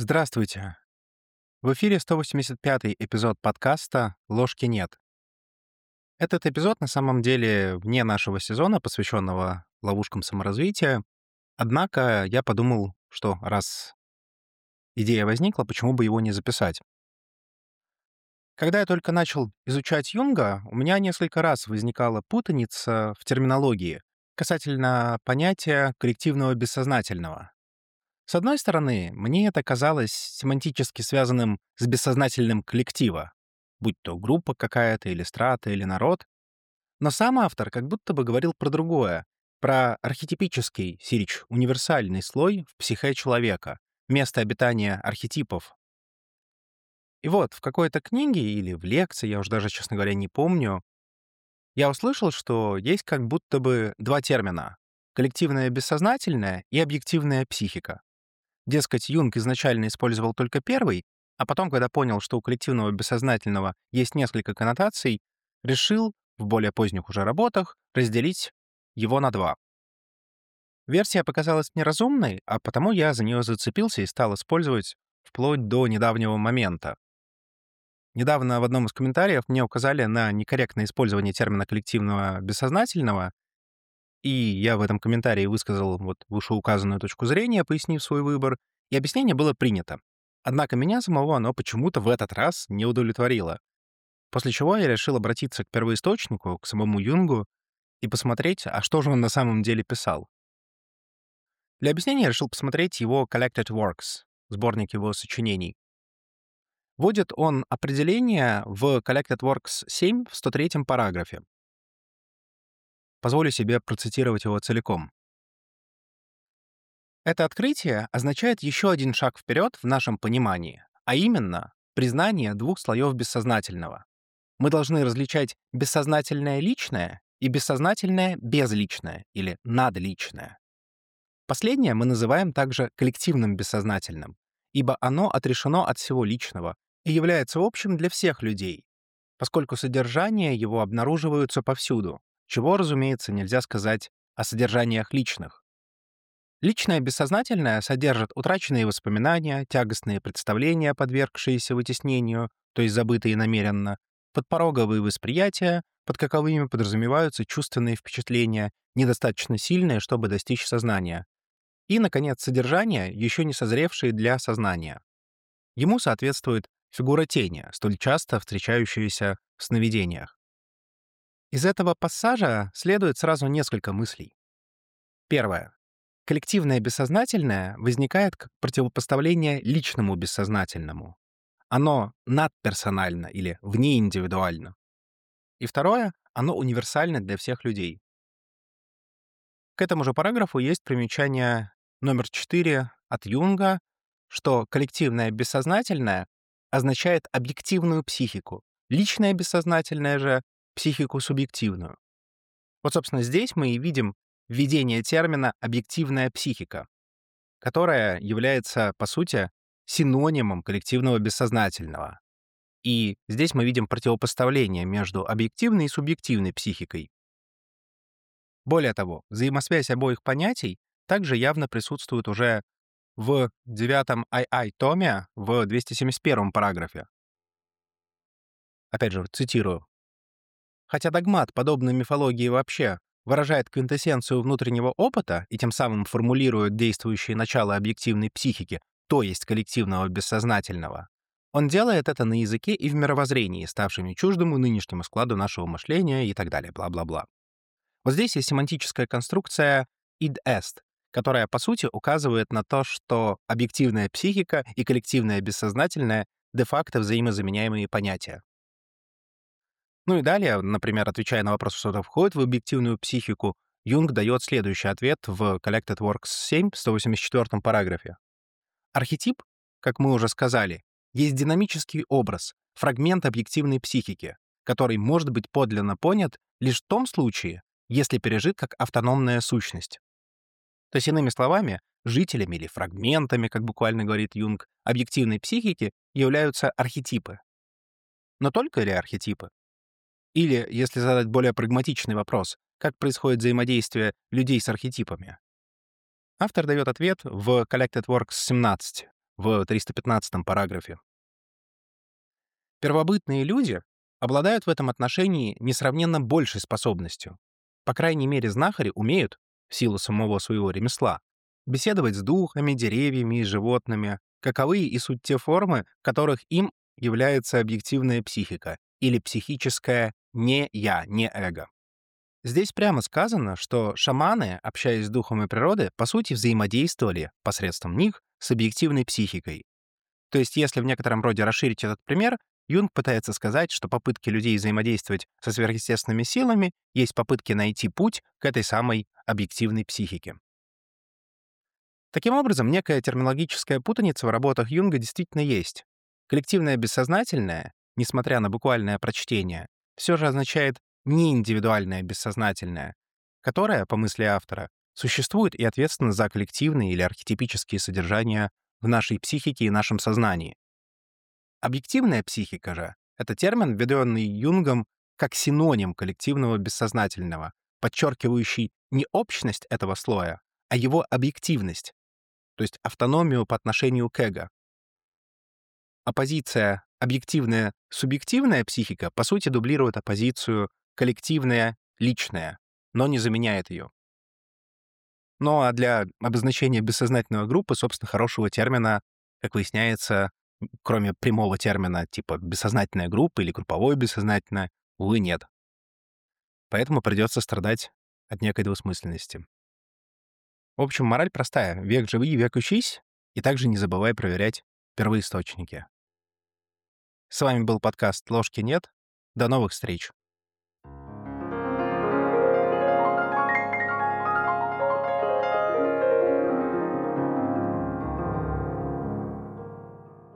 Здравствуйте. В эфире 185-й эпизод подкаста «Ложки нет». Этот эпизод на самом деле вне нашего сезона, посвященного ловушкам саморазвития. Однако я подумал, что раз идея возникла, почему бы его не записать. Когда я только начал изучать Юнга, у меня несколько раз возникала путаница в терминологии касательно понятия коллективного бессознательного. С одной стороны, мне это казалось семантически связанным с бессознательным коллектива, будь то группа какая-то, или страта, или народ. Но сам автор как будто бы говорил про другое, про архетипический, сирич, универсальный слой в психе человека, место обитания архетипов. И вот в какой-то книге или в лекции, я уже даже, честно говоря, не помню, я услышал, что есть как будто бы два термина — коллективное бессознательное и объективная психика. Дескать, Юнг изначально использовал только первый, а потом, когда понял, что у коллективного бессознательного есть несколько коннотаций, решил в более поздних уже работах разделить его на два. Версия показалась мне разумной, а потому я за нее зацепился и стал использовать вплоть до недавнего момента. Недавно в одном из комментариев мне указали на некорректное использование термина коллективного бессознательного, и я в этом комментарии высказал вот вышеуказанную точку зрения, пояснив свой выбор, и объяснение было принято. Однако меня самого оно почему-то в этот раз не удовлетворило. После чего я решил обратиться к первоисточнику, к самому Юнгу, и посмотреть, а что же он на самом деле писал. Для объяснения я решил посмотреть его Collected Works, сборник его сочинений. Вводит он определение в Collected Works 7 в 103-м параграфе. Позволю себе процитировать его целиком. Это открытие означает еще один шаг вперед в нашем понимании, а именно признание двух слоев бессознательного. Мы должны различать бессознательное личное и бессознательное безличное или надличное. Последнее мы называем также коллективным бессознательным, ибо оно отрешено от всего личного и является общим для всех людей, поскольку содержания его обнаруживаются повсюду, чего, разумеется, нельзя сказать о содержаниях личных. Личное бессознательное содержит утраченные воспоминания, тягостные представления, подвергшиеся вытеснению, то есть забытые намеренно, подпороговые восприятия, под каковыми подразумеваются чувственные впечатления, недостаточно сильные, чтобы достичь сознания. И, наконец, содержания, еще не созревшие для сознания. Ему соответствует фигура тени, столь часто встречающаяся в сновидениях. Из этого пассажа следует сразу несколько мыслей. Первое. Коллективное бессознательное возникает как противопоставление личному бессознательному. Оно надперсонально или внеиндивидуально. И второе, оно универсально для всех людей. К этому же параграфу есть примечание номер 4 от Юнга, что коллективное бессознательное означает объективную психику, личное бессознательное же — психику субъективную. Вот, собственно, здесь мы и видим введение термина «объективная психика», которая является, по сути, синонимом коллективного бессознательного. И здесь мы видим противопоставление между объективной и субъективной психикой. Более того, взаимосвязь обоих понятий также явно присутствует уже в 9-м II-томе в 271-м параграфе. Опять же, цитирую. Хотя догмат, подобный мифологии вообще, выражает квинтэссенцию внутреннего опыта и тем самым формулирует действующие начала объективной психики, то есть коллективного бессознательного, он делает это на языке и в мировоззрении, ставшими чуждому нынешнему складу нашего мышления и так далее, бла-бла-бла. Вот здесь есть семантическая конструкция id est, которая, по сути, указывает на то, что объективная психика и коллективное бессознательное де-факто взаимозаменяемые понятия. Ну и далее, например, отвечая на вопрос, что входит в объективную психику, Юнг дает следующий ответ в Collected Works 7 в 184-м параграфе. Архетип, как мы уже сказали, есть динамический образ, фрагмент объективной психики, который может быть подлинно понят лишь в том случае, если пережит как автономная сущность. То есть, иными словами, жителями или фрагментами, как буквально говорит Юнг, объективной психики являются архетипы. Но только ли архетипы? Или, если задать более прагматичный вопрос, как происходит взаимодействие людей с архетипами? Автор дает ответ в Collected Works 17, в 315 параграфе. Первобытные люди обладают в этом отношении несравненно большей способностью. По крайней мере, знахари умеют, в силу самого своего ремесла, беседовать с духами, деревьями и животными, каковы и суть те формы, которых им является объективная психика или психическое «не я», не эго. Здесь прямо сказано, что шаманы, общаясь с духами природы, по сути взаимодействовали посредством них с объективной психикой. То есть, если в некотором роде расширить этот пример, Юнг пытается сказать, что попытки людей взаимодействовать со сверхъестественными силами есть попытки найти путь к этой самой объективной психике. Таким образом, некая терминологическая путаница в работах Юнга действительно есть. Коллективное бессознательное, несмотря на буквальное прочтение, все же означает не индивидуальное бессознательное, которое, по мысли автора, существует и ответственно за коллективные или архетипические содержания в нашей психике и нашем сознании. Объективная психика же — это термин, введенный Юнгом как синоним коллективного бессознательного, подчеркивающий не общность этого слоя, а его объективность, то есть автономию по отношению к эго. Оппозиция объективная-субъективная психика по сути дублирует оппозицию коллективная-личная, но не заменяет ее. Ну а для обозначения бессознательной группы, собственно, хорошего термина, как выясняется, кроме прямого термина типа бессознательная группа или групповое бессознательное, увы, нет. Поэтому придется страдать от некой двусмысленности. В общем, мораль простая. Век живи, век учись, и также не забывай проверять первоисточники. С вами был подкаст «Ложки нет». До новых встреч!